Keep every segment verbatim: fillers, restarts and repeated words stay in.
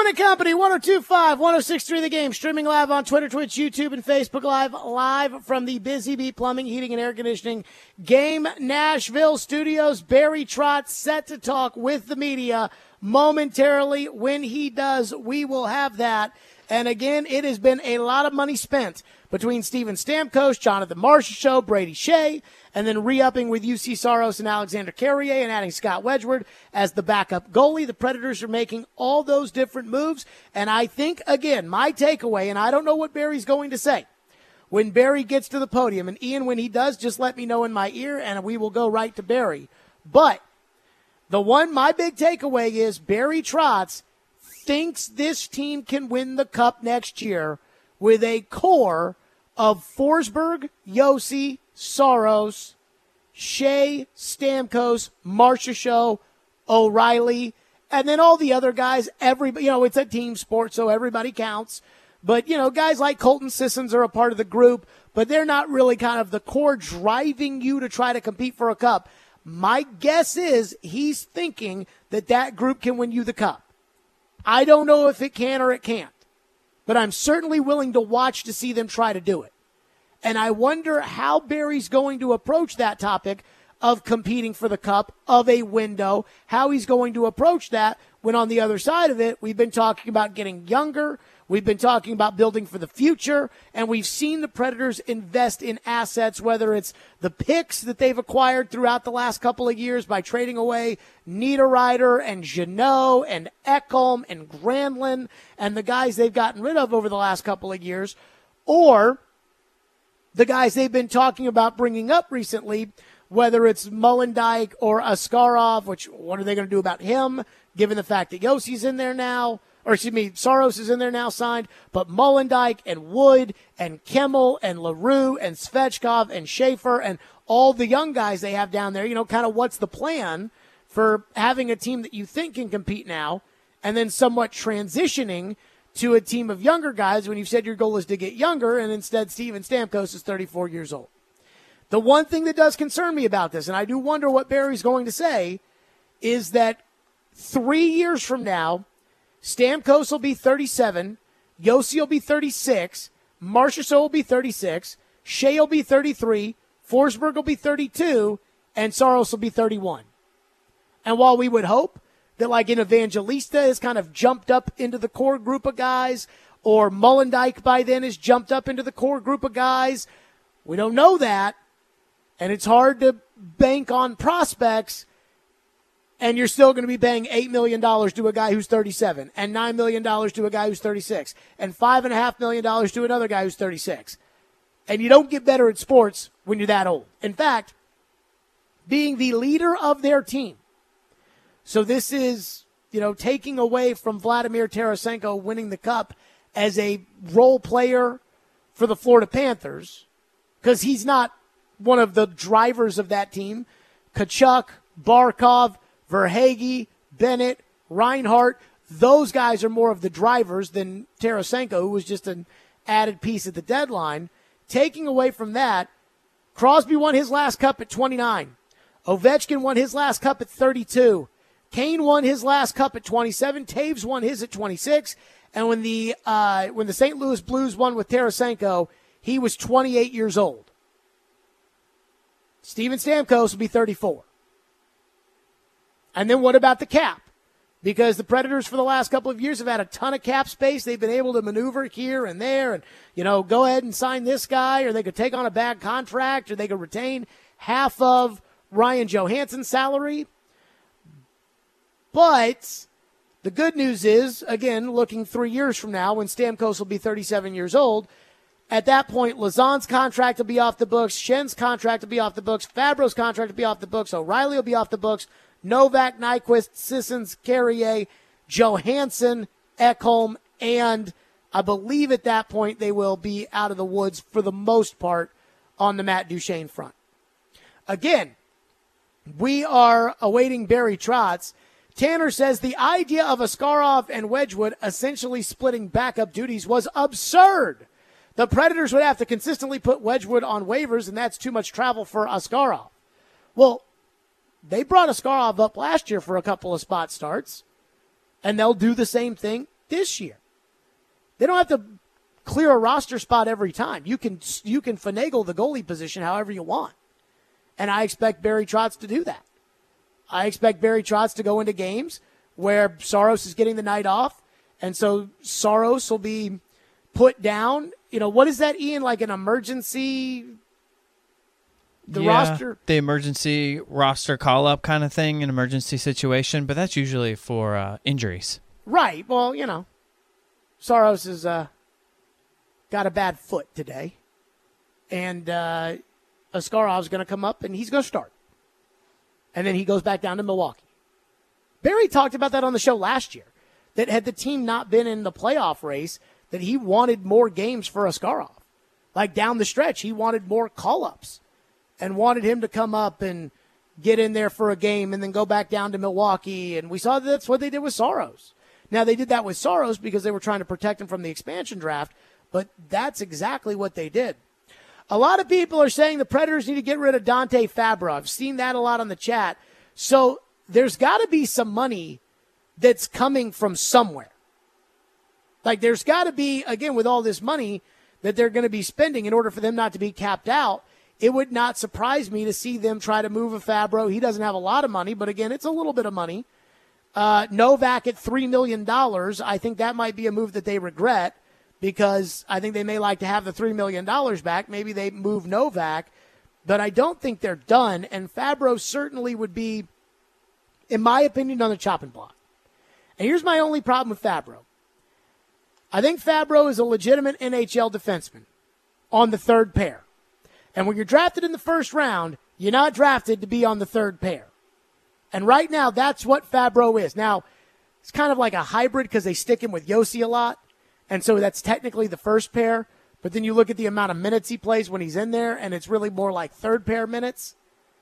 Bowman and Company, one oh two point five, one oh six point three The Game, streaming live on Twitter, Twitch, YouTube, and Facebook Live, live from the Busy Bee Plumbing, Heating, and Air Conditioning Game Nashville studios. Barry Trotz set to talk with the media momentarily. When he does, we will have that. And again, it has been a lot of money spent between Steven Stamkos, Jonathan Marchessault, Brady Shea, and then re-upping with U C Saros and Alexander Carrier and adding Scott Wedgwood as the backup goalie. The Predators are making all those different moves. And I think, again, my takeaway, and I don't know what Barry's going to say when Barry gets to the podium. And Ian, when he does, just let me know in my ear, and we will go right to Barry. But the one, my big takeaway is Barry Trotz thinks this team can win the Cup next year with a core of Forsberg, Josi, Saros, Shea, Stamkos, Marchessault, O'Reilly, and then all the other guys. Everybody, you know, it's a team sport, so everybody counts. But, you know, guys like Colton Sissons are a part of the group, but they're not really kind of the core driving you to try to compete for a cup. My guess is he's thinking that that group can win you the cup. I don't know if it can or it can't, but I'm certainly willing to watch to see them try to do it. And I wonder how Barry's going to approach that topic of competing for the cup, of a window, how he's going to approach that when on the other side of it, we've been talking about getting younger, we've been talking about building for the future, and we've seen the Predators invest in assets, whether it's the picks that they've acquired throughout the last couple of years by trading away Niederreiter and Jeannot and Ekholm and Granlund and the guys they've gotten rid of over the last couple of years, or the guys they've been talking about bringing up recently, whether it's Molendyk or Askarov, which what are they going to do about him, given the fact that Yossi's in there now, or excuse me, Saros is in there now signed, but Molendyk and Wood and Kimmel and LaRue and Svechkov and Schaefer and all the young guys they have down there, you know, kind of what's the plan for having a team that you think can compete now and then somewhat transitioning to a team of younger guys when you've said your goal is to get younger, and instead Steven Stamkos is thirty-four years old. The one thing that does concern me about this, and I do wonder what Barry's going to say, is that three years from now, Stamkos will be thirty-seven, Josi will be thirty-six, Marchessault will be thirty-six, Shea will be thirty-three, Forsberg will be thirty-two, and Saros will be thirty-one. And while we would hope that like an Evangelista has kind of jumped up into the core group of guys, or Molendyk by then has jumped up into the core group of guys, we don't know that, and it's hard to bank on prospects, and you're still going to be paying eight million dollars to a guy who's thirty-seven, and nine million dollars to a guy who's thirty-six, and five point five million dollars to another guy who's thirty-six. And you don't get better at sports when you're that old. In fact, being the leader of their team, so this is, you know, taking away from Vladimir Tarasenko winning the cup as a role player for the Florida Panthers, because he's not one of the drivers of that team. Tkachuk, Barkov, Verhaeghe, Bennett, Reinhart, those guys are more of the drivers than Tarasenko, who was just an added piece at the deadline. Taking away from that, Crosby won his last cup at twenty-nine. Ovechkin won his last cup at thirty-two. Kane won his last cup at twenty-seven. Taves won his at twenty-six. And when the uh, when the Saint Louis Blues won with Tarasenko, he was twenty-eight years old. Steven Stamkos will be thirty-four. And then what about the cap? Because the Predators for the last couple of years have had a ton of cap space. They've been able to maneuver here and there and, you know, go ahead and sign this guy, or they could take on a bad contract, or they could retain half of Ryan Johansson's salary. But the good news is, again, looking three years from now when Stamkos will be thirty-seven years old, at that point, Lauzon's contract will be off the books, Schen's contract will be off the books, Fabro's contract will be off the books, O'Reilly will be off the books, Novak, Nyquist, Sissons, Carrier, Johansson, Ekholm, and I believe at that point they will be out of the woods for the most part on the Matt Duchene front. Again, we are awaiting Barry Trotz. Tanner says the idea of Askarov and Wedgwood essentially splitting backup duties was absurd. The Predators would have to consistently put Wedgwood on waivers, and that's too much travel for Askarov. Well, they brought Askarov up last year for a couple of spot starts, and they'll do the same thing this year. They don't have to clear a roster spot every time. You can you can finagle the goalie position however you want. And I expect Barry Trotz to do that. I expect Barry Trotz to go into games where Saros is getting the night off, and so Saros will be put down. You know, what is that, Ian, like an emergency the yeah, roster? The emergency roster call-up kind of thing, an emergency situation, but that's usually for uh, injuries. Right. Well, you know, Saros has uh, got a bad foot today, and uh, Askarov's going to come up, and he's going to start. And then he goes back down to Milwaukee. Barry talked about that on the show last year, that had the team not been in the playoff race, that he wanted more games for Askarov. Like down the stretch, he wanted more call-ups and wanted him to come up and get in there for a game and then go back down to Milwaukee. And we saw that that's what they did with Saros. Now, they did that with Saros because they were trying to protect him from the expansion draft, but that's exactly what they did. A lot of people are saying the Predators need to get rid of Dante Fabro. I've seen that a lot on the chat. So there's got to be some money that's coming from somewhere. Like there's got to be, again, with all this money that they're going to be spending in order for them not to be capped out, it would not surprise me to see them try to move a Fabro. He doesn't have a lot of money, but again, it's a little bit of money. Uh, Novak at three million dollars, I think that might be a move that they regret, because I think they may like to have the three million dollars back. Maybe they move Novak, but I don't think they're done. And Fabro certainly would be, in my opinion, on the chopping block. And here's my only problem with Fabro. I think Fabro is a legitimate N H L defenseman on the third pair. And when you're drafted in the first round, you're not drafted to be on the third pair. And right now, that's what Fabro is. Now, it's kind of like a hybrid because they stick him with Yossi a lot. And so that's technically the first pair. But then you look at the amount of minutes he plays when he's in there, and it's really more like third pair minutes.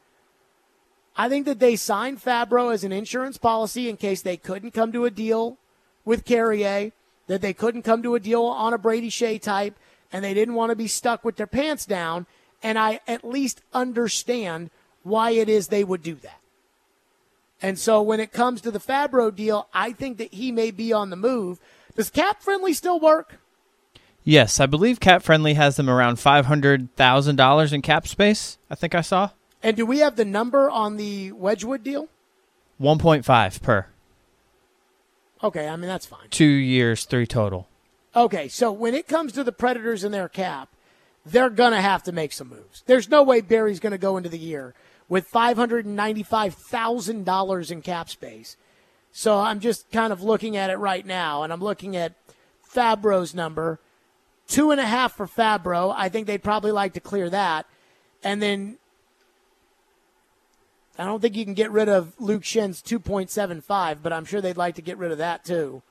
I think that they signed Fabro as an insurance policy in case they couldn't come to a deal with Carrier, that they couldn't come to a deal on a Brady Shea type, and they didn't want to be stuck with their pants down. And I at least understand why it is they would do that. And so when it comes to the Fabro deal, I think that he may be on the move. Does Cap Friendly still work? Yes, I believe Cap Friendly has them around five hundred thousand dollars in cap space, I think I saw. And do we have the number on the Wedgwood deal? one point five per. Okay, I mean, that's fine. Two years, three total. Okay, so when it comes to the Predators and their cap, they're going to have to make some moves. There's no way Barry's going to go into the year with five hundred ninety-five thousand dollars in cap space. So I'm just kind of looking at it right now, and I'm looking at Fabro's number. Two and a half for Fabro. I think they'd probably like to clear that. And then I don't think you can get rid of Luke Schen's two point seven five, but I'm sure they'd like to get rid of that too.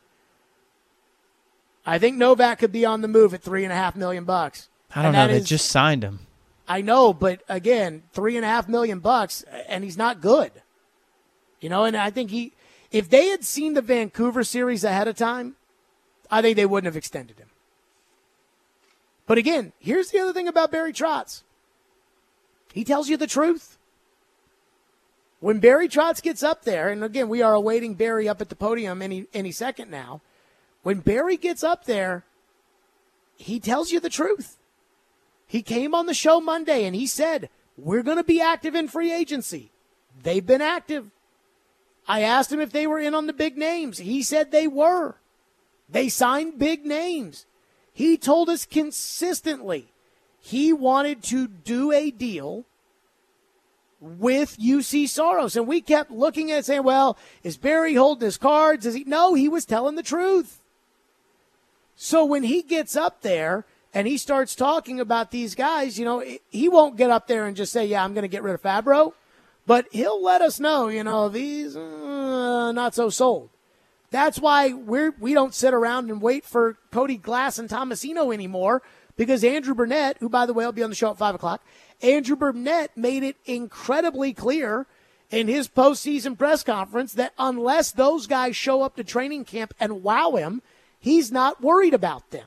I think Novak could be on the move at three and a half million bucks. I don't know. They is, just signed him. I know, but again, three and a half million bucks, and he's not good. You know, and I think he, if they had seen the Vancouver series ahead of time, I think they wouldn't have extended him. But again, here's the other thing about Barry Trotz. He tells you the truth. When Barry Trotz gets up there, and again, we are awaiting Barry up at the podium any any second now. When Barry gets up there, he tells you the truth. He came on the show Monday and he said, we're going to be active in free agency. They've been active. I asked him if they were in on the big names. He said they were. They signed big names. He told us consistently he wanted to do a deal with U C Saros. And we kept looking at it saying, well, is Barry holding his cards? Is he? No, he was telling the truth. So when he gets up there and he starts talking about these guys, you know, he won't get up there and just say, yeah, I'm going to get rid of Fabro. But he'll let us know, you know, these uh, not so sold. That's why we're, we don't sit around and wait for Cody Glass and Tomasino anymore, because Andrew Burnett, who, by the way, will be on the show at five o'clock, Andrew Burnett made it incredibly clear in his postseason press conference that unless those guys show up to training camp and wow him, he's not worried about them.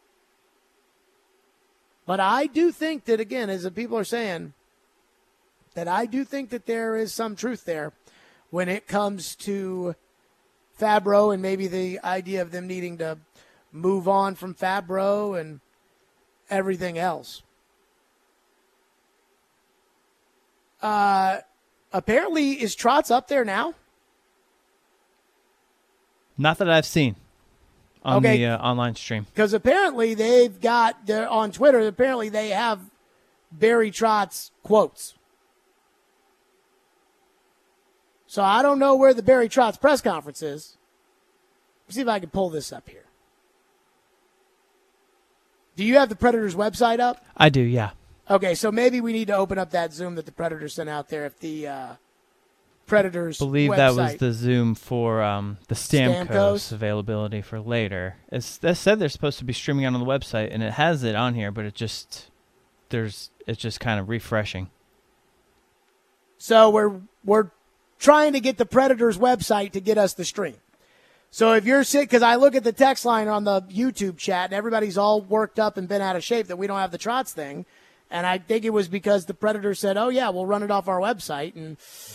But I do think that, again, as the people are saying, that I do think that there is some truth there when it comes to Fabro and maybe the idea of them needing to move on from Fabro and everything else. Uh, apparently, is Trotz up there now? Not that I've seen on okay. the uh, online stream. Because apparently they've got, they're on Twitter, apparently they have Barry Trotz quotes. So I don't know where the Barry Trotz press conference is. Let's see if I can pull this up here. Do you have the Predators website up? I do, yeah. Okay, so maybe we need to open up that Zoom that the Predators sent out there if the uh, Predators I believe website. that was the Zoom for um, the Stamkos, Stamkos availability for later. It's, they said they're supposed to be streaming it on the website, and it has it on here, but it just there's it's just kind of refreshing. So we're we're trying to get the Predators website to get us the stream. So if you're sick, because I look at the text line on the YouTube chat, and everybody's all worked up and been out of shape that we don't have the Trotz thing, and I think it was because the Predators said, oh, yeah, we'll run it off our website, and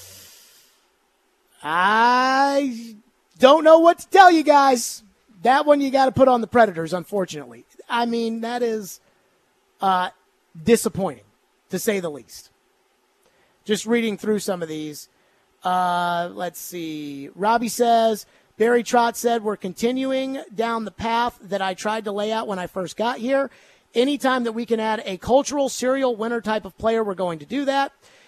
I don't know what to tell you guys. That one you got to put on the Predators, unfortunately. I mean, that is uh, disappointing, to say the least. Just reading through some of these. Uh, let's see. Robbie says, Barry Trotz said, we're continuing down the path that I tried to lay out when I first got here. Anytime that we can add a cultural serial winner type of player, we're going to do that.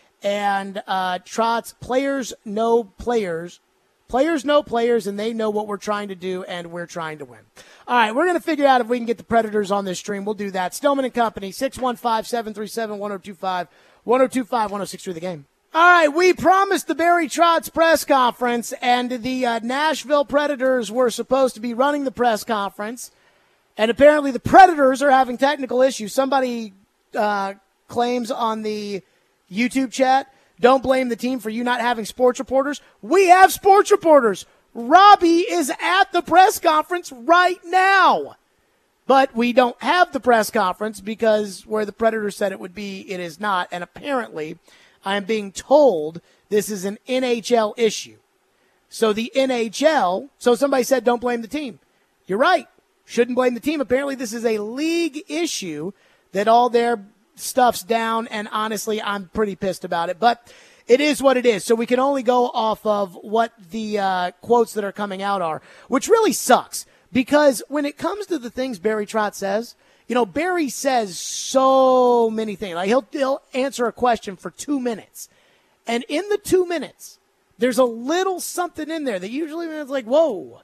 And uh, Trotz, players know players. Players know players, and they know what we're trying to do, and we're trying to win. All right, we're going to figure out if we can get the Predators on this stream. We'll do that. Stillman and Company, six one five, seven three seven, one oh two five, one oh two five, one oh six three the game. All right, we promised the Barry Trotz press conference, and the uh, Nashville Predators were supposed to be running the press conference, and apparently the Predators are having technical issues. Somebody uh, claims on the YouTube chat, don't blame the team for you not having sports reporters. We have sports reporters. Robbie is at the press conference right now, but we don't have the press conference because where the Predators said it would be, it is not, and apparently I am being told this is an N H L issue. So the N H L, so somebody said don't blame the team. You're right. Shouldn't blame the team. Apparently this is a league issue that all their stuff's down, and honestly, I'm pretty pissed about it. But it is what it is. So we can only go off of what the uh, quotes that are coming out are, which really sucks because when it comes to the things Barry Trotz says, you know, Barry says so many things. Like he'll, he'll answer a question for two minutes. And in the two minutes, there's a little something in there that usually is like, whoa.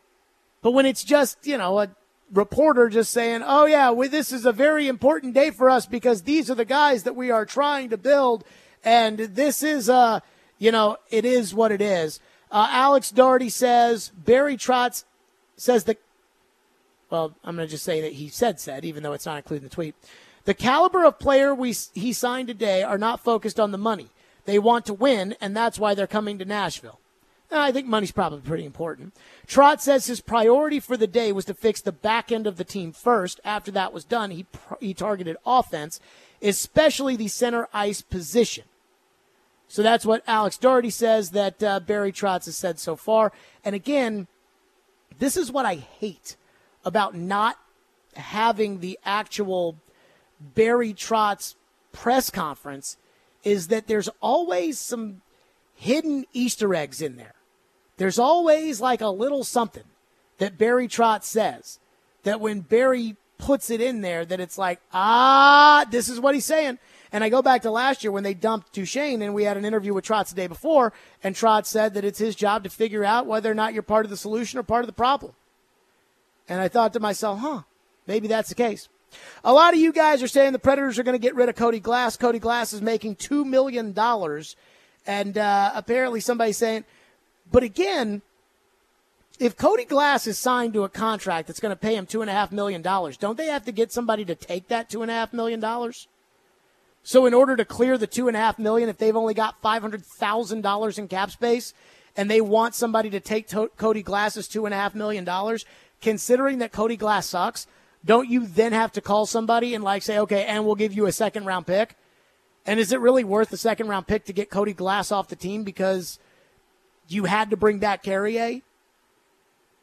But when it's just, you know, a reporter just saying, oh, yeah, well, this is a very important day for us because these are the guys that we are trying to build. And this is, uh, you know, it is what it is. Uh, Alex Doherty says, Barry Trotz says that, well, I'm going to just say that he said said, even though it's not included in the tweet. The caliber of player we he signed today are not focused on the money. They want to win, and that's why they're coming to Nashville. And I think money's probably pretty important. Trotz says his priority for the day was to fix the back end of the team first. After that was done, he he targeted offense, especially the center ice position. So that's what Alex Doherty says that uh, Barry Trotz has said so far. And again, this is what I hate about not having the actual Barry Trotz press conference is that there's always some hidden Easter eggs in there. There's always like a little something that Barry Trotz says that when Barry puts it in there that it's like, ah, this is what he's saying. And I go back to last year when they dumped Duchesne and we had an interview with Trotz the day before, and Trotz said that it's his job to figure out whether or not you're part of the solution or part of the problem. And I thought to myself, huh, maybe that's the case. A lot of you guys are saying the Predators are going to get rid of Cody Glass. Cody Glass is making two million dollars. And uh, apparently somebody's saying, but again, if Cody Glass is signed to a contract that's going to pay him two point five million dollars, don't they have to get somebody to take that two point five million dollars? So in order to clear the two point five million dollars, if they've only got five hundred thousand dollars in cap space and they want somebody to take to- Cody Glass's two point five million dollars, considering that Cody Glass sucks, don't you then have to call somebody and like say, okay, and we'll give you a second round pick? And is it really worth the second round pick to get Cody Glass off the team because you had to bring back Carrier?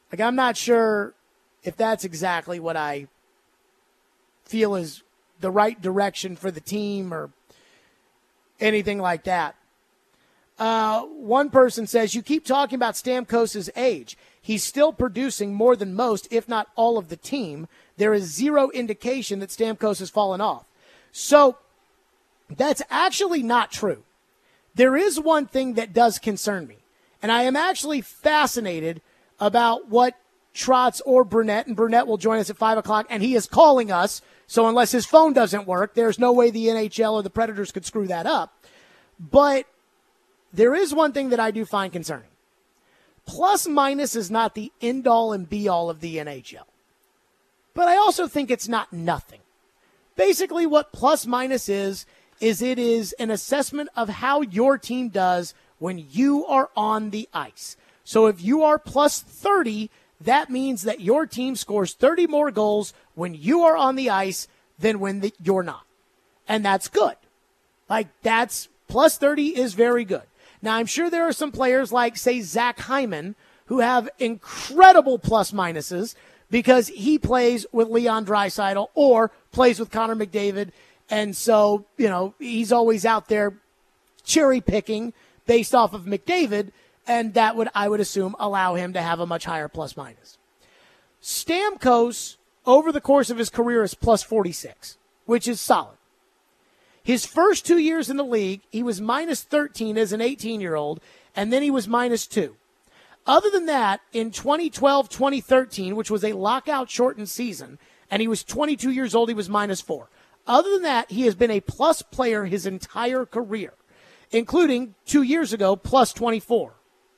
Like, I'm not sure if that's exactly what I feel is the right direction for the team or anything like that. Uh, one person says, you keep talking about Stamkos' age. He's still producing more than most, if not all of the team. There is zero indication that Stamkos has fallen off. So that's actually not true. There is one thing that does concern me, and I am actually fascinated about what Trotz or Burnett, and Burnett will join us at five o'clock, and he is calling us, so unless his phone doesn't work, there's no way the N H L or the Predators could screw that up. But there is one thing that I do find concerning. Plus minus is not the end-all and be-all of the N H L. But I also think it's not nothing. Basically, what plus minus is, is it is an assessment of how your team does when you are on the ice. So if you are plus thirty, that means that your team scores thirty more goals when you are on the ice than when the, you're not. And that's good. Like, that's plus thirty is very good. Now, I'm sure there are some players like, say, Zach Hyman, who have incredible plus minuses because he plays with Leon Draisaitl or plays with Connor McDavid. And so, you know, he's always out there cherry picking based off of McDavid. And that would, I would assume, allow him to have a much higher plus minus. Stamkos, over the course of his career, is plus forty-six, which is solid. His first two years in the league, he was minus thirteen as an eighteen-year-old, and then he was minus two. Other than that, in twenty twelve twenty thirteen, which was a lockout-shortened season, and he was twenty-two years old, he was minus four. Other than that, he has been a plus player his entire career, including two years ago, plus twenty-four.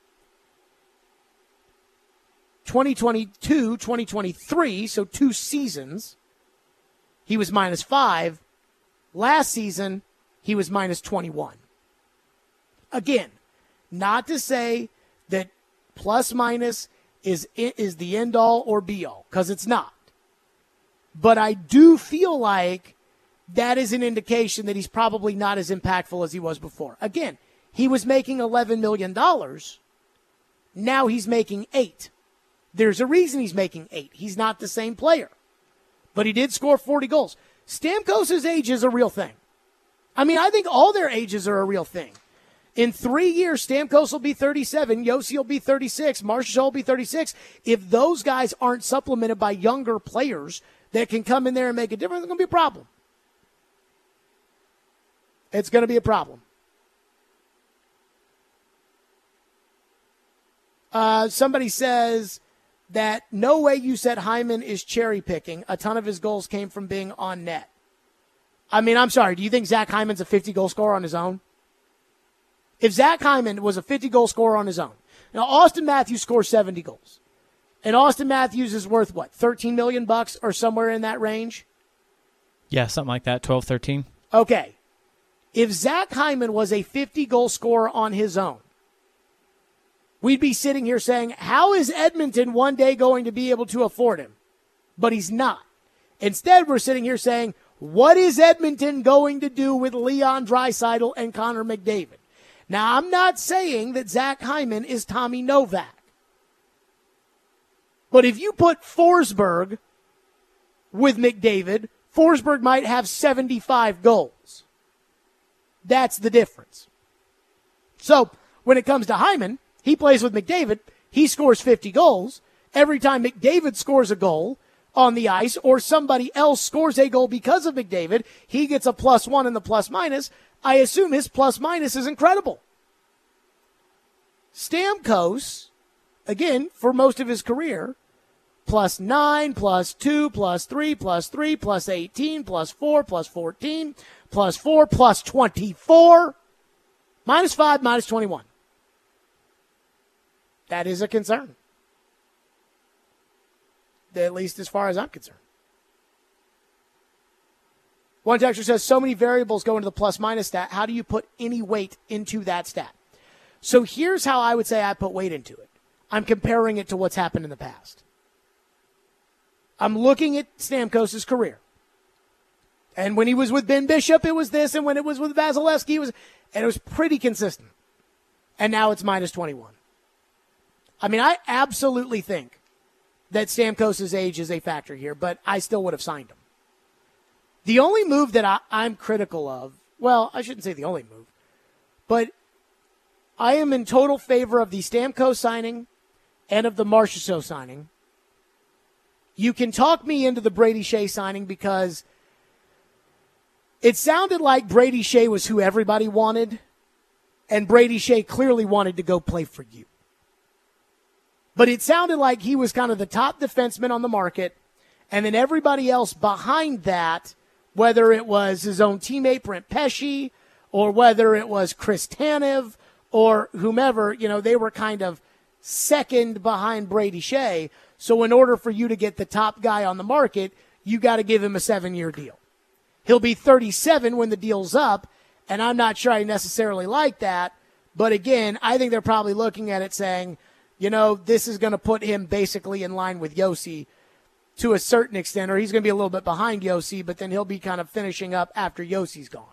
twenty twenty-two twenty twenty-three, so two seasons, he was minus five. Last season, he was minus twenty-one. Again, not to say that plus minus is is the end all or be all, because it's not. But I do feel like that is an indication that he's probably not as impactful as he was before. Again, he was making eleven million dollars. Now he's making eight. There's a reason he's making eight. He's not the same player. But he did score forty goals. Stamkos' age is a real thing. I mean, I think all their ages are a real thing. In three years, Stamkos will be thirty-seven, Yossi will be thirty-six, Marchessault will be thirty-six. If those guys aren't supplemented by younger players that can come in there and make a difference, it's going to be a problem. It's going to be a problem. Uh, somebody says that no way you said Hyman is cherry picking. A ton of his goals came from being on net. I mean, I'm sorry. Do you think Zach Hyman's a fifty-goal scorer on his own? If Zach Hyman was a fifty-goal scorer on his own. Now, Austin Matthews scores seventy goals. And Austin Matthews is worth, what, thirteen million bucks or somewhere in that range? Yeah, something like that, twelve, thirteen. Okay. If Zach Hyman was a fifty-goal scorer on his own, we'd be sitting here saying, how is Edmonton one day going to be able to afford him? But he's not. Instead, we're sitting here saying, what is Edmonton going to do with Leon Draisaitl and Connor McDavid? Now, I'm not saying that Zach Hyman is Tommy Novak. But if you put Forsberg with McDavid, Forsberg might have seventy-five goals. That's the difference. So, when it comes to Hyman, he plays with McDavid. He scores fifty goals. Every time McDavid scores a goal on the ice or somebody else scores a goal because of McDavid, he gets a plus one in the plus minus. I assume his plus minus is incredible. Stamkos, again, for most of his career, plus nine, plus two, plus three, plus three, plus eighteen, plus four, plus fourteen, plus four, plus twenty-four, minus five, minus twenty-one. That is a concern. At least as far as I'm concerned. One texter says, so many variables go into the plus-minus stat. How do you put any weight into that stat? So here's how I would say I put weight into it. I'm comparing it to what's happened in the past. I'm looking at Stamkos' career. And when he was with Ben Bishop, it was this. And when it was with Vasilevsky, it was, and it was pretty consistent. And now it's minus twenty-one. I mean, I absolutely think that Stamkos' age is a factor here, but I still would have signed him. The only move that I, I'm critical of, well, I shouldn't say the only move, but I am in total favor of the Stamkos signing and of the Marchessault signing. You can talk me into the Brady Shea signing because it sounded like Brady Shea was who everybody wanted, and Brady Shea clearly wanted to go play for you. But it sounded like he was kind of the top defenseman on the market, and then everybody else behind that, whether it was his own teammate Brent Pesce or whether it was Chris Tanev or whomever, you know, they were kind of second behind Brady Shea. So in order for you to get the top guy on the market, you got to give him a seven-year deal. He'll be thirty-seven when the deal's up, and I'm not sure I necessarily like that. But again, I think they're probably looking at it saying, you know, this is going to put him basically in line with Josi to a certain extent, or he's going to be a little bit behind Josi, but then he'll be kind of finishing up after Yossi's gone.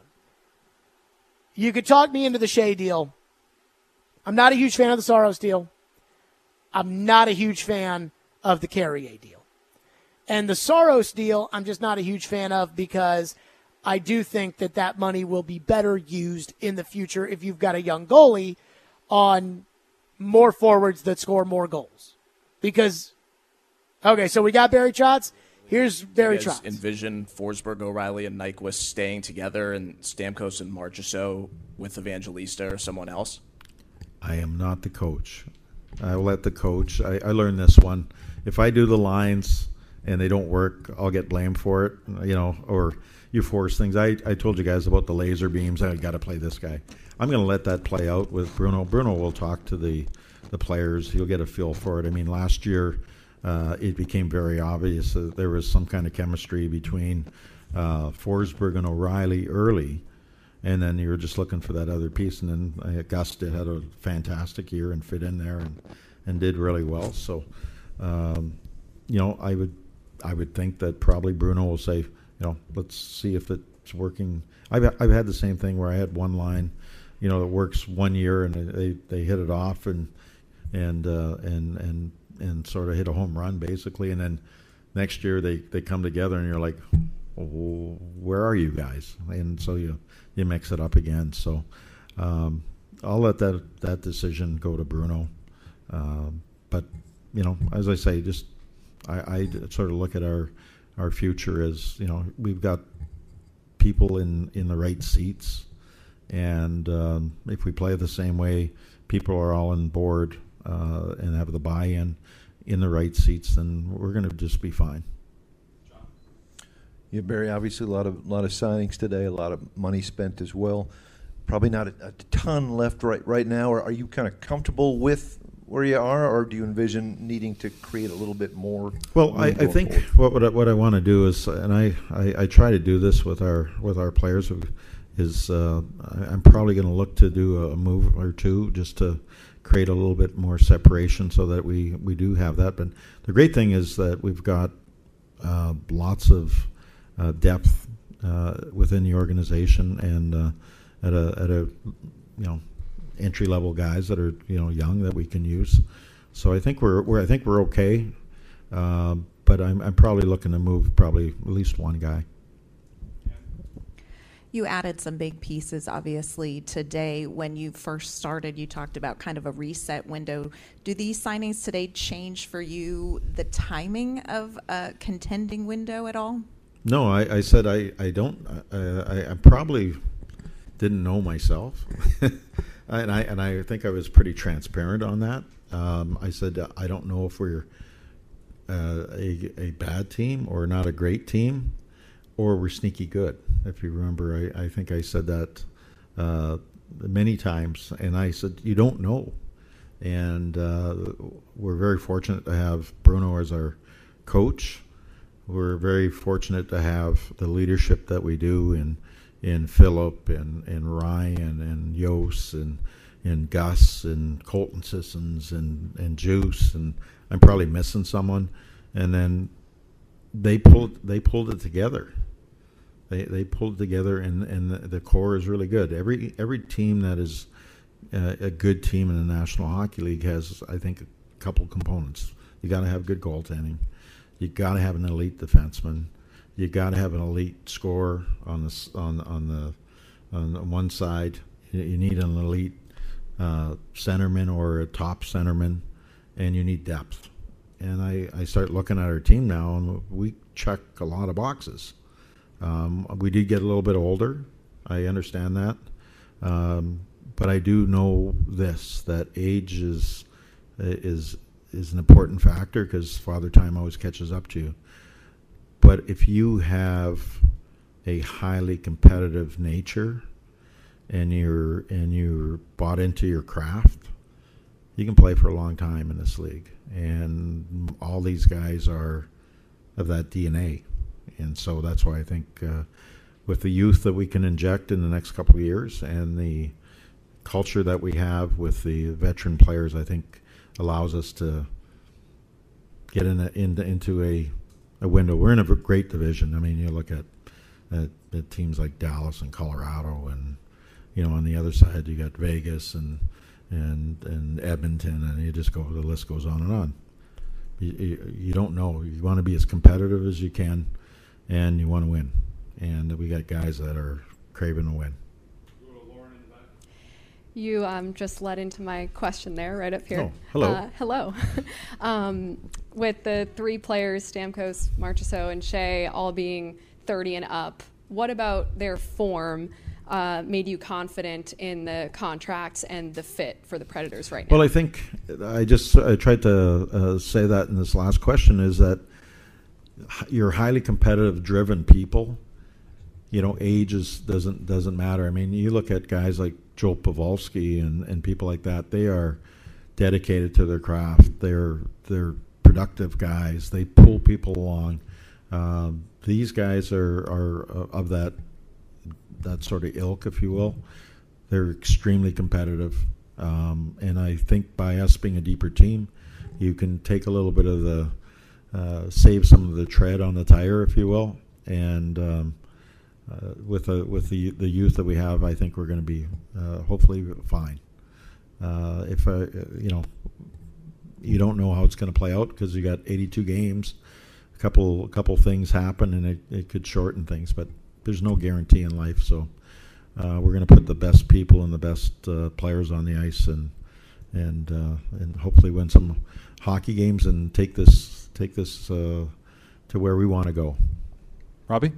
You could talk me into the Shea deal. I'm not a huge fan of the Saros deal. I'm not a huge fan of the Carrier deal. And the Saros deal, I'm just not a huge fan of because I do think that that money will be better used in the future if you've got a young goalie on more forwards that score more goals. Because, okay, so we got Barry Trotz. Here's Barry you guys Trotz. Envision Forsberg, O'Reilly, and Nyquist staying together and Stamkos and Marchessault with Evangelista or someone else? I am not the coach. I will let the coach. I, I learned this one. If I do the lines and they don't work, I'll get blamed for it, you know, or you force things. I, I told you guys about the laser beams. I got to play this guy. I'm going to let that play out with Bruno. Bruno will talk to the, the players. He'll get a feel for it. I mean, last year uh, it became very obvious that there was some kind of chemistry between uh, Forsberg and O'Reilly early, and then you were just looking for that other piece. And then uh, Gus did had a fantastic year and fit in there and, and did really well. So, um, you know, I would I would think that probably Bruno will say, you know, let's see if it's working. I've I've had the same thing where I had one line, you know, that works one year and they they hit it off and and uh, and and and sort of hit a home run basically, and then next year they, they come together and you're like, oh, where are you guys? And so you you mix it up again. So um, I'll let that that decision go to Bruno. Um, but you know, as I say, just I, I sort of look at our our future as, you know, we've got people in, in the right seats, and um, if we play the same way, people are all on board uh, and have the buy-in in the right seats, then we're going to just be fine. Yeah, Barry, obviously a lot of lot of signings today, a lot of money spent as well. Probably not a, a ton left right right now. Or are you kind of comfortable with where you are, or do you envision needing to create a little bit more? Well, I, I think what what I, what I want to do is, and I, I, I try to do this with our with our players, is uh, I'm probably going to look to do a move or two just to create a little bit more separation so that we, we do have that. But the great thing is that we've got uh, lots of uh, depth uh, within the organization, and uh, at a at a you know. entry level guys that are, you know, young that we can use. So I think we're, we're I think we're okay, uh, but I'm I'm probably looking to move probably at least one guy. You added some big pieces, obviously, today. When you first started, you talked about kind of a reset window. Do these signings today change for you the timing of a contending window at all? No, I, I said I I don't uh, I, I probably didn't know myself. And I and I think I was pretty transparent on that. Um, I said uh, I don't know if we're uh, a a bad team or not a great team, or we're sneaky good. If you remember, I, I think I said that uh, many times. And I said you don't know. And uh, we're very fortunate to have Bruno as our coach. We're very fortunate to have the leadership that we do in. in Philip and, and Ryan and Yos and and Gus and Colton Sissons and, and Juice, and I'm probably missing someone. And then they pulled they pulled it together. They they pulled it together, and, and the, the core is really good. Every every team that is uh, a good team in the National Hockey League has, I think, a couple components. You got to have good goaltending. You got to have an elite defenseman. You got to have an elite scorer on the on on the on one side. You, you need an elite uh, centerman or a top centerman, and you need depth. And I, I start looking at our team now, and we check a lot of boxes. Um, we did get a little bit older. I understand that. Um, but I do know this, that age is is is an important factor because Father Time always catches up to you. But if you have a highly competitive nature and you're and you're bought into your craft, you can play for a long time in this league. And all these guys are of that D N A. And so that's why I think uh, with the youth that we can inject in the next couple of years and the culture that we have with the veteran players, I think allows us to get in a, in, into a, a window. We're in a great division. I mean, you look at, at, at teams like Dallas and Colorado, and you know, on the other side you got Vegas and and and Edmonton, and you just go, the list goes on and on. You, you, you don't know. You want to be as competitive as you can, and you want to win. And we got guys that are craving to win. You um, just led into my question there, right up here. Oh, hello. Uh, hello. um, with the three players, Stamkos, Marchessault, and Shea, all being thirty and up, what about their form uh, made you confident in the contracts and the fit for the Predators right now? Well, I think I just I tried to uh, say that in this last question is that you're highly competitive, driven people. You know, age is, doesn't doesn't matter. I mean, you look at guys like Joe Pavelski and, and people like that. They are dedicated to their craft. They're they're productive guys. They pull people along. Um, these guys are are of that that sort of ilk, if you will. They're extremely competitive, um, and I think by us being a deeper team, you can take a little bit of the uh, save some of the tread on the tire, if you will, and. Um, Uh, with the with the the youth that we have, I think we're going to be uh, hopefully fine. Uh, if uh, you know, you don't know how it's going to play out because you got eighty-two games, a couple a couple things happen and it, it could shorten things, but there's no guarantee in life. So uh, we're going to put the best people and the best uh, players on the ice and and uh, and hopefully win some hockey games and take this take this uh, to where we want to go. Robbie?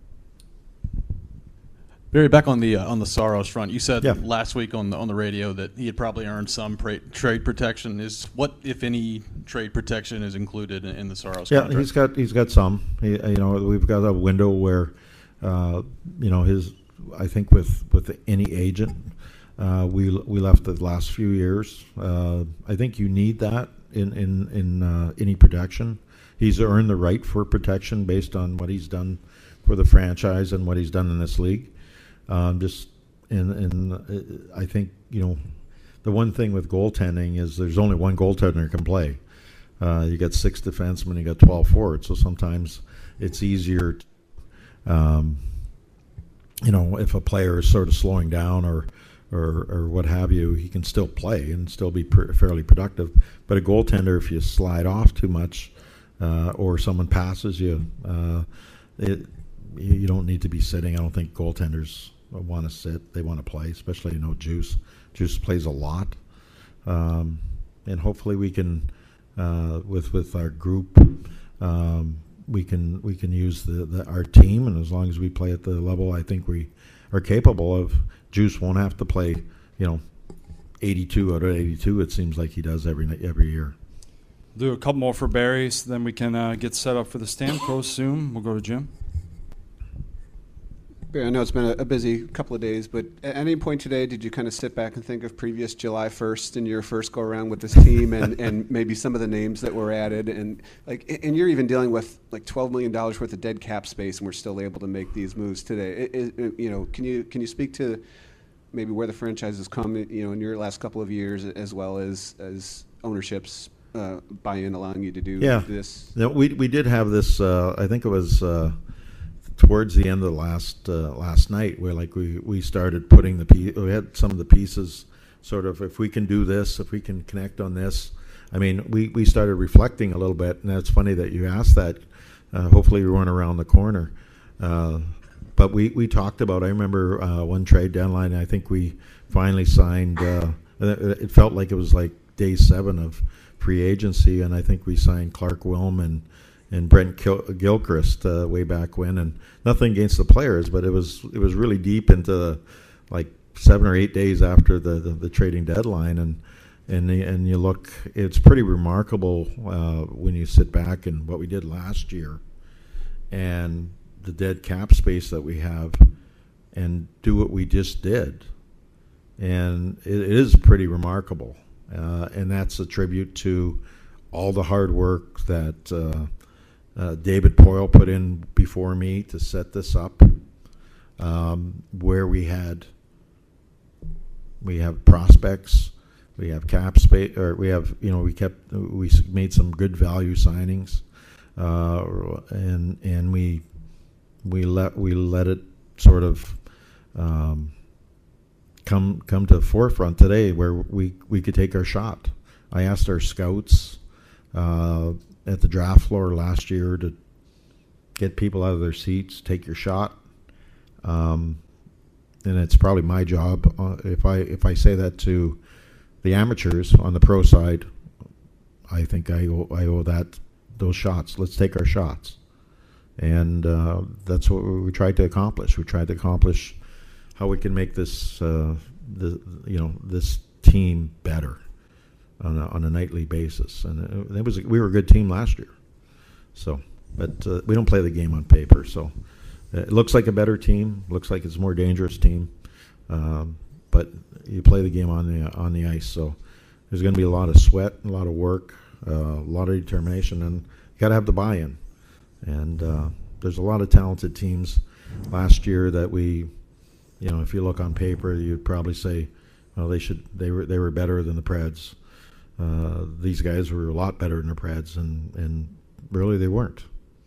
Barry, back on the uh, on the Saros front, you said yeah. last week on the on the radio that he had probably earned some pra- trade protection. Is what, if any, trade protection is included in, in the Saros yeah, contract? Yeah, he's got he's got some. He, you know, we've got a window where, uh, you know, his. I think with with any agent, uh, we we left the last few years. Uh, I think you need that in in in uh, any protection. He's earned the right for protection based on what he's done for the franchise and what he's done in this league. Um, just and and uh, I think, you know, the one thing with goaltending is there's only one goaltender who can play. Uh, you got six defensemen, you got twelve forwards, so sometimes it's easier. To, um, you know, if a player is sort of slowing down or or or what have you, he can still play and still be pr- fairly productive. But a goaltender, if you slide off too much uh, or someone passes you, uh, it you don't need to be sitting. I don't think goaltenders want to sit. They want to play, especially, you know, Juice. Juice plays a lot. Um, and hopefully we can, uh, with with our group, um, we can we can use the, the our team, and as long as we play at the level I think we are capable of, Juice won't have to play, you know, eighty-two out of eighty-two. It seems like he does every every year. Do a couple more for Barry, so then we can uh, get set up for the Stamkos soon. We'll go to Jim. I know it's been a busy couple of days, but at any point today, did you kind of sit back and think of previous July first and your first go around with this team, and, and maybe some of the names that were added, and like, and you're even dealing with like twelve million dollars worth of dead cap space, and we're still able to make these moves today. It, it, you know, can you can you speak to maybe where the franchise has come, you know, in your last couple of years, as well as as ownership's uh, buy-in allowing you to do yeah. this? Yeah, we we did have this. Uh, I think it was. Uh, towards the end of the last uh, last night, where like we, we started putting the piece, we had some of the pieces sort of, if we can do this, if we can connect on this, I mean, we, we started reflecting a little bit, and that's funny that you asked that. Uh, hopefully we weren't around the corner. Uh, but we, we talked about, I remember uh, one trade deadline, I think we finally signed, uh, it felt like it was like day seven of free agency, and I think we signed Clark Wilm and, and Brent Gil- Gilchrist uh, way back when, and nothing against the players, but it was it was really deep into like seven or eight days after the, the, the trading deadline, and and the, and you look, it's pretty remarkable uh, when you sit back and what we did last year, and the dead cap space that we have, and do what we just did, and it, it is pretty remarkable, uh, and that's a tribute to all the hard work that uh, uh, David Poyle put in before me to set this up, um, where we had we have prospects, we have cap space, or we have you know we kept we made some good value signings, uh, and and we we let we let it sort of um, come come to the forefront today, where we we could take our shot. I asked our scouts uh, at the draft floor last year to get people out of their seats, take your shot, um, and it's probably my job uh, if I if I say that to the amateurs on the pro side. I think I owe, I owe that those shots. Let's take our shots, and uh, that's what we tried to accomplish. We tried to accomplish how we can make this uh, the you know this team better on a, on a nightly basis, and it, it was we were a good team last year. So, but uh, we don't play the game on paper. So it looks like a better team. Looks like it's a more dangerous team, um, but you play the game on the on the ice. So there's going to be a lot of sweat, a lot of work, uh, a lot of determination, and you got to have the buy-in. And uh, there's a lot of talented teams last year that we, you know, if you look on paper, you'd probably say, well, they should they were they were better than the Preds. Uh, these guys were a lot better than the Preds, and, and really they weren't.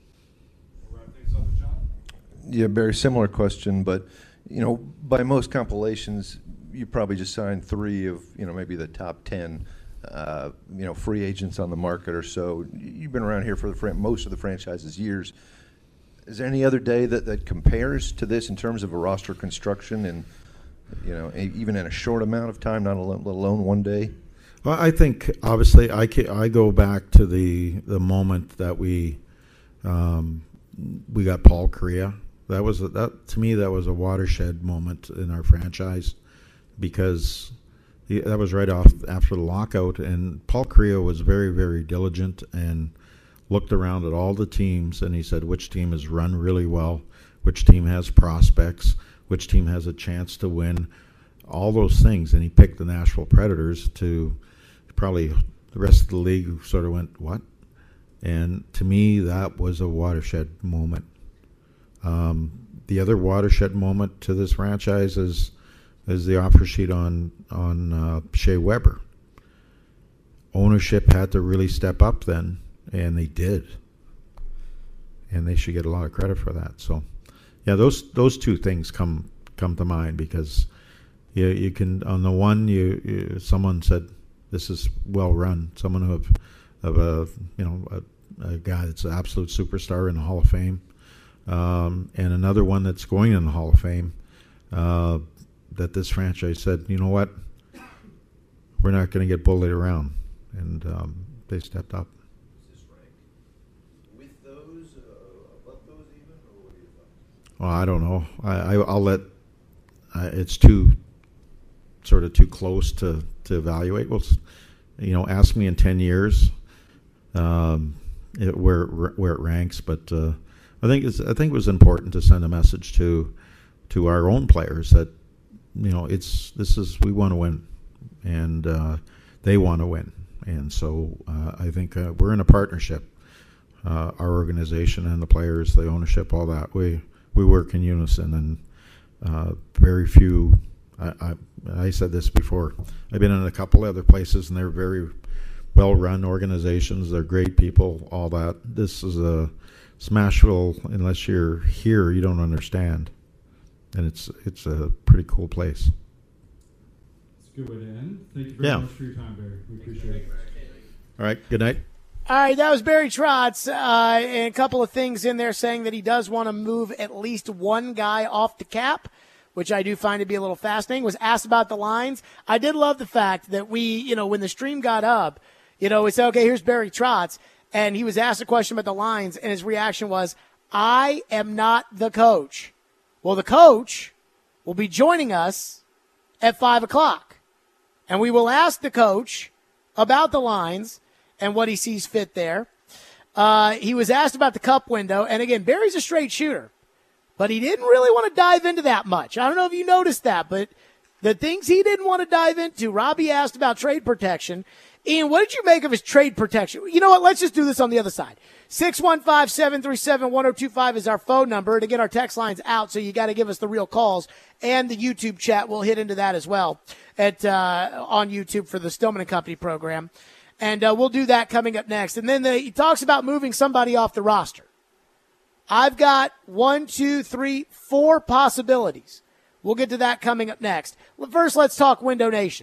Yeah, Barry, similar question, but you know, by most compilations, you probably just signed three of you know maybe the top ten, uh, you know, free agents on the market or so. You've been around here for the fran- most of the franchise's years. Is there any other day that, that compares to this in terms of a roster construction, and you know, a, even in a short amount of time, not alone, let alone one day? Well, I think obviously I, ca- I go back to the the moment that we um, we got Paul Kariya. That was a, that to me that was a watershed moment in our franchise, because he, that was right off after the lockout, and Paul Kariya was very very diligent and looked around at all the teams, and he said which team has run really well, which team has prospects, which team has a chance to win, all those things, and he picked the Nashville Predators. To probably the rest of the league sort of went, what? And to me, that was a watershed moment. Um, the other watershed moment to this franchise is is the offer sheet on on uh, Shea Weber. Ownership had to really step up then, and they did, and they should get a lot of credit for that. So, yeah, those those two things come come to mind, because you you can, on the one, you, you someone said this is well run. Someone who have of a you know a, a guy that's an absolute superstar in the Hall of Fame, um, and another one that's going in the Hall of Fame. Uh, that this franchise said, you know what, we're not going to get bullied around, and um, they stepped up. Is this ranked with those, uh, above those even, or what do you think? Well, I don't know. I, I I'll let. Uh, it's too sort of too close to, to evaluate. Well, you know, ask me in ten years um, it, where where it ranks. But uh, I think it's I think it was important to send a message to to our own players that, you know, it's this is we want to win, and uh, they want to win, and so uh, I think uh, we're in a partnership. Uh, our organization and the players, the ownership, all that, we we work in unison, and uh, very few. I, I I said this before. I've been in a couple other places, and they're very well-run organizations. They're great people, all that. This is a Smashville. Unless you're here, you don't understand. And it's it's a pretty cool place. It's a good way to end. Thank you very Yeah. much for your time, Barry. We appreciate it. All right. Good night. All right, that was Barry Trotz, uh, and a couple of things in there saying that he does want to move at least one guy off the cap, which I do find to be a little fascinating. Was asked about the lines. I did love the fact that we, you know, when the stream got up, you know, we said, okay, here's Barry Trotz, and he was asked a question about the lines, and his reaction was, I am not the coach. Well, the coach will be joining us at five o'clock, and we will ask the coach about the lines and what he sees fit there. Uh, he was asked about the cup window, and again, Barry's a straight shooter, but he didn't really want to dive into that much. I don't know if you noticed that, but the things he didn't want to dive into, Robbie asked about trade protection. Ian, what did you make of his trade protection? You know what? Let's just do this on the other side. six one five, seven three seven, one oh two five is our phone number to get our text lines out, so you got to give us the real calls. And the YouTube chat, we'll hit into that as well at uh, on YouTube for the Stillman and Company program. And uh, we'll do that coming up next. And then the, he talks about moving somebody off the roster. I've got one, two, three, four possibilities. We'll get to that coming up next. First, let's talk Window Nation.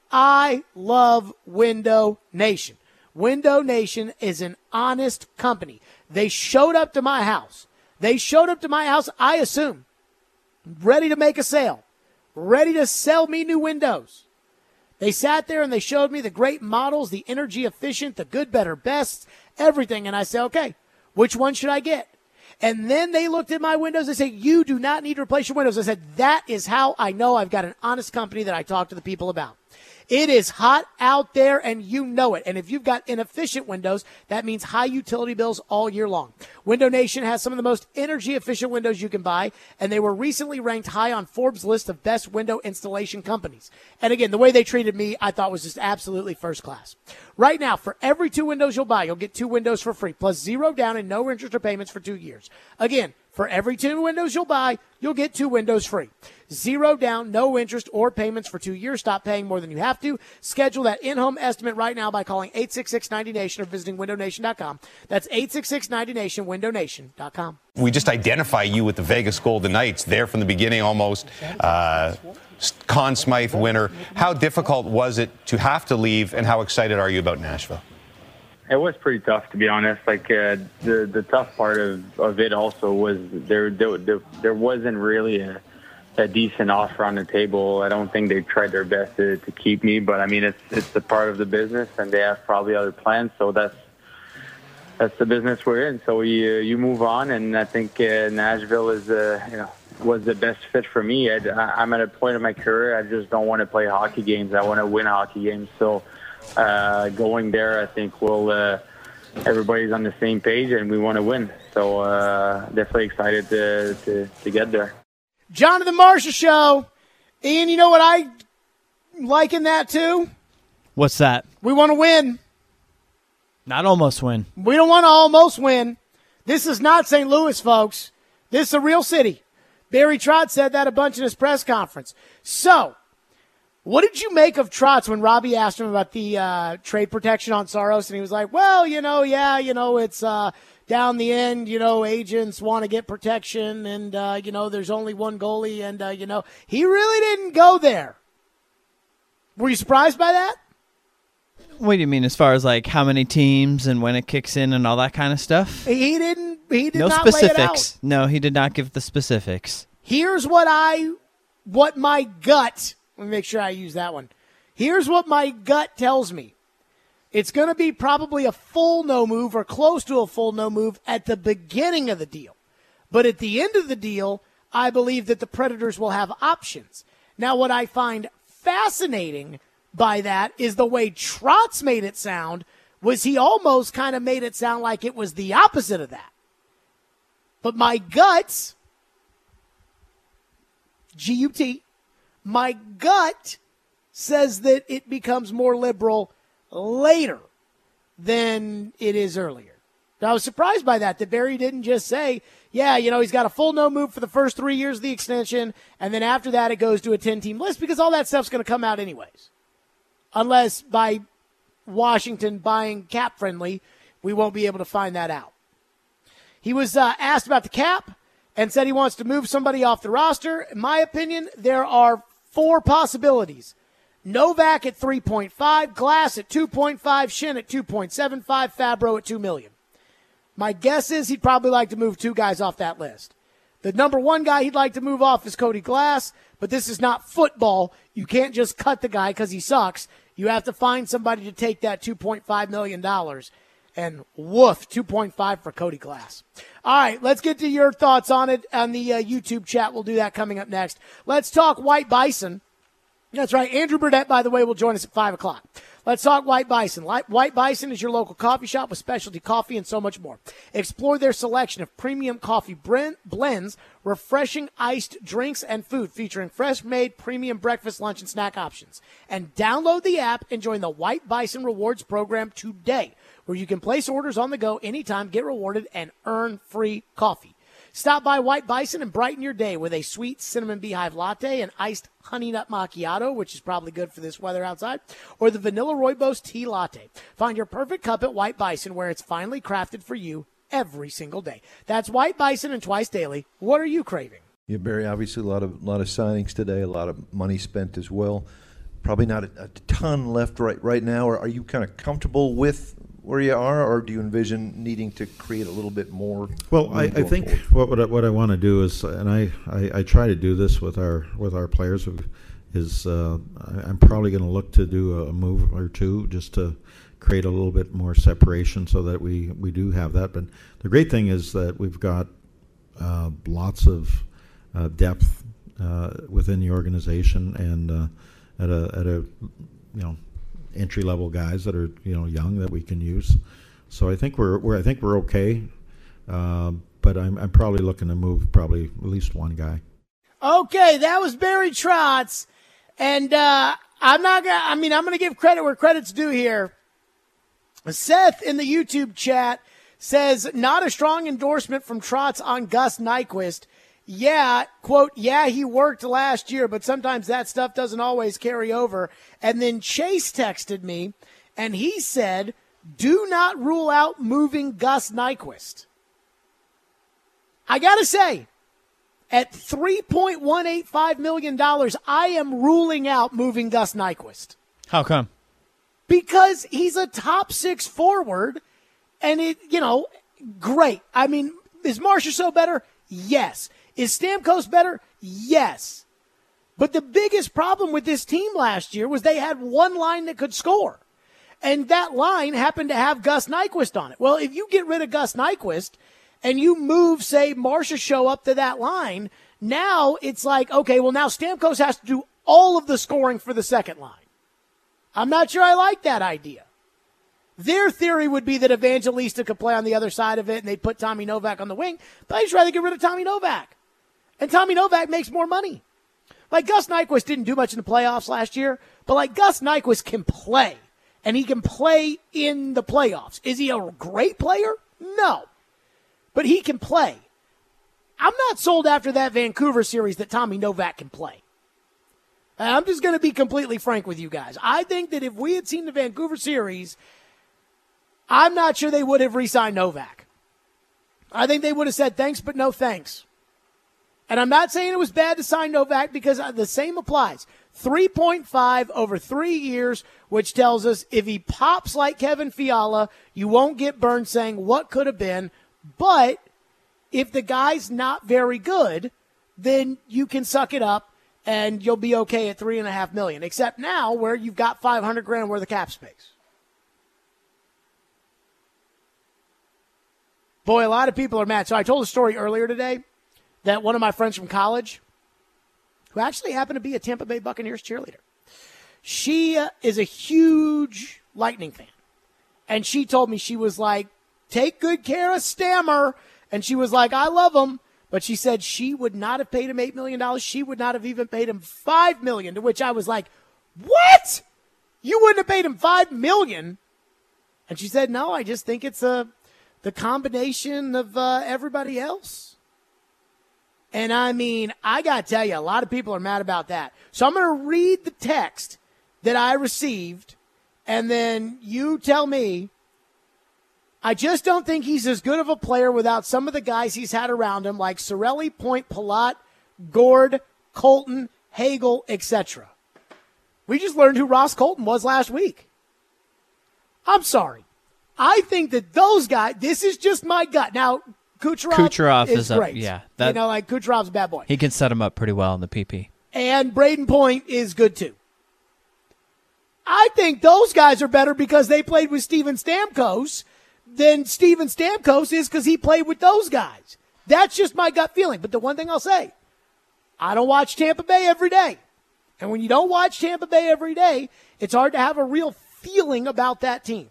I love Window Nation. Window Nation is an honest company. They showed up to my house. They showed up to my house, I assume, ready to make a sale, ready to sell me new windows. They sat there and they showed me the great models, the energy efficient, the good, better, best, everything. And I said, okay, which one should I get? And then they looked at my windows and said, you do not need to replace your windows. I said, that is how I know I've got an honest company that I talk to the people about. It is hot out there, and you know it. And if you've got inefficient windows, that means high utility bills all year long. Window Nation has some of the most energy-efficient windows you can buy, and they were recently ranked high on Forbes' list of best window installation companies. And again, the way they treated me, I thought was just absolutely first class. Right now, for every two windows you'll buy, you'll get two windows for free, plus zero down and no interest or payments for two years. Again, for every two windows you'll buy, you'll get two windows free. Zero down, no interest or payments for two years. Stop paying more than you have to. Schedule that in-home estimate right now by calling eight six six, ninety nation or visiting window nation dot com. That's eight six six, ninety nation, window nation dot com. We just identify you with the Vegas Golden Knights there from the beginning almost. Uh, Conn Smythe winner. How difficult was it to have to leave, and how excited are you about Nashville? It was pretty tough, to be honest. Like uh, the the tough part of, of it also was there there, there, there wasn't really a, a decent offer on the table. I don't think they tried their best to, to keep me, but I mean it's it's a part of the business, and they have probably other plans. So that's that's the business we're in. So you uh, you move on, and I think uh, Nashville is uh, you know was the best fit for me. I, I'm at a point in my career I just don't want to play hockey games. I want to win hockey games. So. Uh, going there, I think we'll uh, everybody's on the same page, and we want to win. So uh, definitely excited to, to to get there. Jonathan Marshall Show. Ian, you know what I like in that too? What's that? We want to win. Not almost win. We don't want to almost win. This is not Saint Louis, folks. This is a real city. Barry Trotz said that a bunch in his press conference. So, what did you make of Trotz when Robbie asked him about the uh, trade protection on Saros? And he was like, well, you know, yeah, you know, it's uh, down the end, you know, agents want to get protection, and, uh, you know, there's only one goalie, and, uh, you know, he really didn't go there. Were you surprised by that? What do you mean, as far as, like, how many teams and when it kicks in and all that kind of stuff? He didn't, he did no not specifics. lay it out. No, he did not give the specifics. Here's what I, what my gut... Let me make sure I use that one. Here's what my gut tells me. It's going to be probably a full no move or close to a full no move at the beginning of the deal. But at the end of the deal, I believe that the Predators will have options. Now, what I find fascinating by that is the way Trotz made it sound was he almost kind of made it sound like it was the opposite of that. But my guts, G U T, my gut says that it becomes more liberal later than it is earlier. I was surprised by that, that Barry didn't just say, yeah, you know, he's got a full no move for the first three years of the extension, and then after that it goes to a ten-team list, because all that stuff's going to come out anyways. Unless by Washington buying cap-friendly, we won't be able to find that out. He was uh, asked about the cap and said he wants to move somebody off the roster. In my opinion, there are four possibilities. Novak at three point five, Glass at two point five, Shin at two point seven five, Fabro at two million dollars. My guess is he'd probably like to move two guys off that list. The number one guy he'd like to move off is Cody Glass, but this is not football. You can't just cut the guy because he sucks. You have to find somebody to take that two point five million dollars. And woof, two point five for Cody Glass. All right, let's get to your thoughts on it on the uh, YouTube chat. We'll do that coming up next. Let's talk White Bison. That's right. Andrew Burdett, by the way, will join us at five o'clock. Let's talk White Bison. White Bison is your local coffee shop with specialty coffee and so much more. Explore their selection of premium coffee blends, refreshing iced drinks, and food featuring fresh-made premium breakfast, lunch, and snack options. And download the app and join the White Bison Rewards program today, where you can place orders on the go anytime, get rewarded, and earn free coffee. Stop by White Bison and brighten your day with a sweet cinnamon beehive latte, an iced honey nut macchiato, which is probably good for this weather outside, or the vanilla rooibos tea latte. Find your perfect cup at White Bison, where it's finely crafted for you every single day. That's White Bison and twice daily. What are you craving? Yeah, Barry, obviously a lot of lot of signings today, a lot of money spent as well. Probably not a, a ton left right right now. Or are you kind of comfortable with where you are, or do you envision needing to create a little bit more? Well, I, I think what what I, what I want to do is, and I, I, I try to do this with our with our players, is uh, I'm probably going to look to do a move or two just to create a little bit more separation so that we, we do have that. But the great thing is that we've got uh, lots of uh, depth uh, within the organization, and uh, at a at a you know. entry level guys that are you know young that we can use. So I think we're, we're I think we're okay, uh, but I'm I'm probably looking to move probably at least one guy. Okay, that was Barry Trotz, and uh, I'm not gonna. I mean, I'm gonna give credit where credit's due here. Seth in the YouTube chat says not a strong endorsement from Trotz on Gus Nyquist. Yeah, quote, yeah, he worked last year, but sometimes that stuff doesn't always carry over. And then Chase texted me, and he said, do not rule out moving Gus Nyquist. I got to say, at three point one eight five million dollars, I am ruling out moving Gus Nyquist. How come? Because he's a top six forward, and it, you know, great. I mean, is Marchessault better? Yes. Is Stamkos better? Yes. But the biggest problem with this team last year was they had one line that could score. And that line happened to have Gus Nyquist on it. Well, if you get rid of Gus Nyquist and you move, say, Marchessault up to that line, now it's like, okay, well, now Stamkos has to do all of the scoring for the second line. I'm not sure I like that idea. Their theory would be that Evangelista could play on the other side of it and they'd put Tommy Novak on the wing, but I'd rather get rid of Tommy Novak. And Tommy Novak makes more money. Like, Gus Nyquist didn't do much in the playoffs last year, but, like, Gus Nyquist can play, and he can play in the playoffs. Is he a great player? No. But he can play. I'm not sold after that Vancouver series that Tommy Novak can play. I'm just going to be completely frank with you guys. I think that if we had seen the Vancouver series, I'm not sure they would have re-signed Novak. I think they would have said thanks, but no thanks. And I'm not saying it was bad to sign Novak, because the same applies. three point five over three years, which tells us if he pops like Kevin Fiala, you won't get burned saying what could have been. But if the guy's not very good, then you can suck it up and you'll be okay at three and a half million. Except now where you've got five hundred grand worth of cap space. Boy, a lot of people are mad. So I told a story earlier today that one of my friends from college, who actually happened to be a Tampa Bay Buccaneers cheerleader, she uh, is a huge Lightning fan. And she told me, she was like, take good care of Stammer. And she was like, I love him. But she said she would not have paid him eight million dollars. She would not have even paid him five million dollars, to which I was like, what? You wouldn't have paid him five million dollars? And she said, no, I just think it's a, the combination of uh, everybody else. And, I mean, I got to tell you, a lot of people are mad about that. So I'm going to read the text that I received, and then you tell me. I just don't think he's as good of a player without some of the guys he's had around him, like Cirelli, Point, Palat, Gord, Colton, Hagel, et cetera. We just learned who Ross Colton was last week. I'm sorry. I think that those guys, this is just my gut. Now, Kucherov, Kucherov is, is up, great. yeah, you that- know, like Kucherov's a bad boy. He can set him up pretty well in the P P. And Braden Point is good too. I think those guys are better because they played with Steven Stamkos than Steven Stamkos is because he played with those guys. That's just my gut feeling. But the one thing I'll say, I don't watch Tampa Bay every day. And when you don't watch Tampa Bay every day, it's hard to have a real feeling about that team.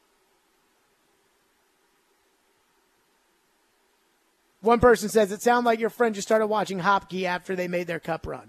One person says, it sounded like your friend just started watching hockey after they made their cup run.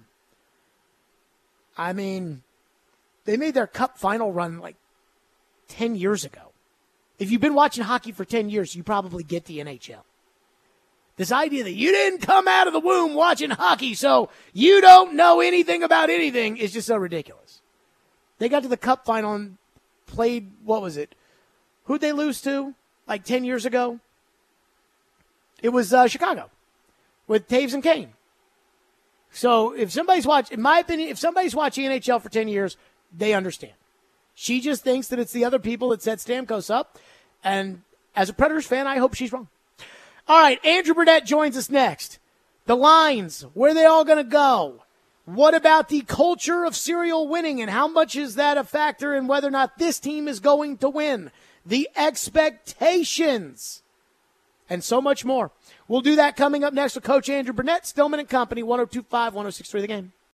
I mean, they made their cup final run like ten years ago. If you've been watching hockey for ten years, you probably get the N H L. This idea that you didn't come out of the womb watching hockey, so you don't know anything about anything is just so ridiculous. They got to the cup final and played, what was it? Who'd they lose to like ten years ago? It was uh, Chicago with Taves and Kane. So if somebody's watching, in my opinion, if somebody's watching N H L for ten years, they understand. She just thinks that it's the other people that set Stamkos up. And as a Predators fan, I hope she's wrong. All right, Andrew Burnett joins us next. The lines, where are they all going to go? What about the culture of serial winning, and how much is that a factor in whether or not this team is going to win? The expectations, and so much more. We'll do that coming up next with Coach Andrew Burnett, Stillman and Company, one oh two point five, one oh six point three The Game.